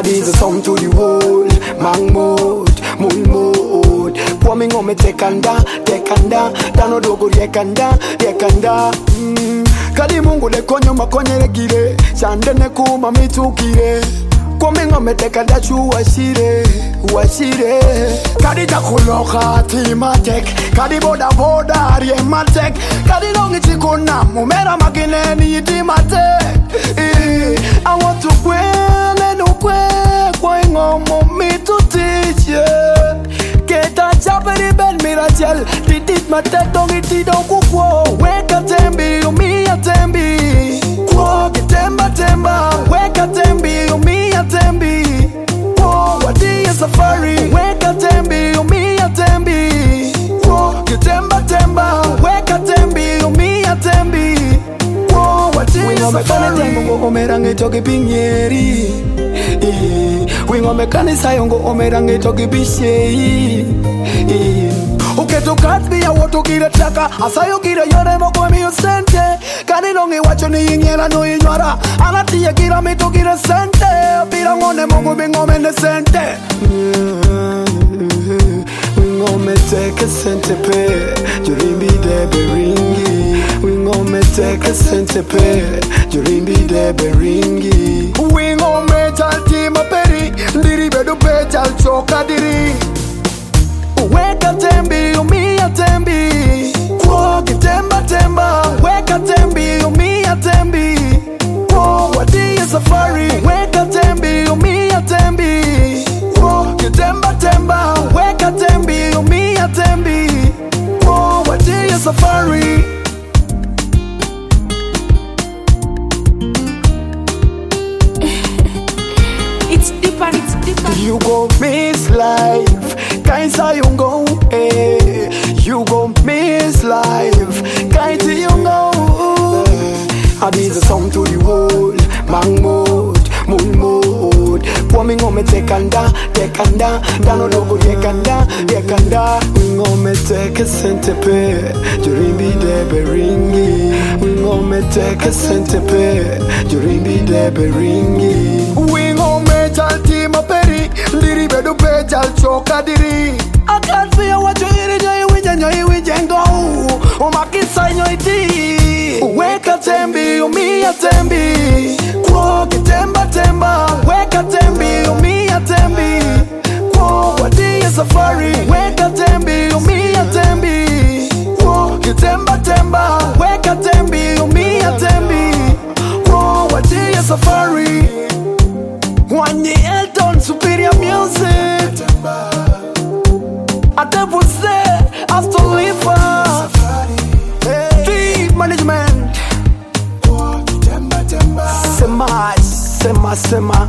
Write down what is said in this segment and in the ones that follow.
is a song to the world. Mang mode, moon mode. Coming on me tekanda, dano dogo rekanda. Kadi mungu le konyo makonye regire, chande ne kuma mitukire. Coming on me tekanda chu washire. Kadi takuloka timatek, kadi boda riematek, kadi longi chikuna mumera makine ni timatek. I want to going on me to teach you. Get a chapel, ben miracle. Did my tet on it, don't go. Wake a tembi, me a tembi. Walk a temba. Wake a tembi, me a tembi. What is safari? Wake a tembi, me a tembi. Walk a temba. Wake a tembi, me a tembi. What is safari? Omerange toki pinyeri. Wingo mekanisa yongo omerange toki bishei. Uketo katbi ya woto kire chaka. Asayo kire yore moko miyo sente. Kani nongi wacho ni yingyera no inyora. Anati ya kira mito kire sente. Pira ngone mongo bingo mene sente. Wingo me teke sente pe. Jurimbi debe ringi. Wingo me teke sente pe. Jurimbi debe ringi. Wingo me talti maperi. Ndiri bedu pe tal choka diri. Weka tembi, umi a tembi. Walk temba. Weka tembi, umi a tembi. What is safari? Weka tembi, umi a tembi. Walk temba. Weka tembi, umi a tembi. What is safari? It's deeper. You go miss life, kaisa you go, eh. You go miss life, kaisa you go. I did a song to the world, mang mode, moon mode. Coming on me tekanda, dano dogo rekanda. Wing on me take a centipede, Jurimbi debe ringi. Wing on me take a centipede, Jurimbi debe ringi. Wing on me talti maperi, ndiri bedu pe tal choka diri. I can't feel what you hear, joy winjengo. Umakisa nyoiti. Weka tembi, umi a tembi. Walk temba. Weka tembi, umi a tembi. What is safari? Weka tembi, umi a tembi. Walk temba. Weka tembi, umi a tembi. What is safari? One year Elton Superior Music. I never say Aston Liver. Team management. Sema.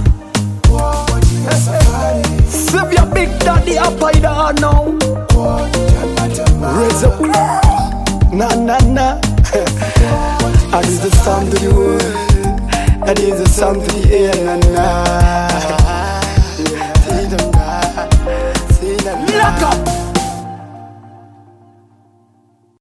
Save your big daddy up by the now. Raise up. Na. I need the sound to the world. I need the sound to the air. Na.